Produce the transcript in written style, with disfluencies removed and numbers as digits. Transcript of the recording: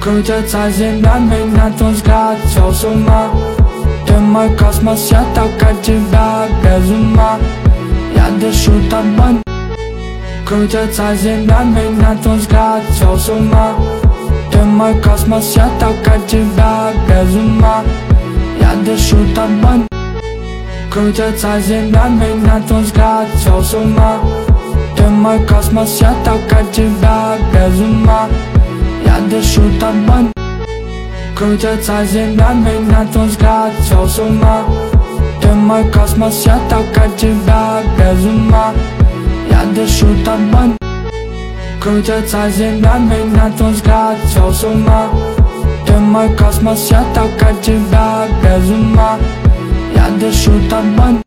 Крутятся земля, меня твой взгляд свел с ума. Ты мой космос, я так от тебя без ума. Я дышу тобой. Крутятся земля, меня твой взгляд свел с ума. Ты мой космос, я так от тебя без ума. Я дышу тобой. Крутятся земля, меня твой взгляд свел с ума. Ты мой космос, я так от тебя без ума. Я дышу тобой. Крутятся земля, меня твой взгляд свел с ума. Ты мой космос, я так от тебя без ума. Я дышу тобой. Крутятся земля, меня твой взгляд свел с ума. Ты мой космос, я так от тебя без ума. Я дышу тобой.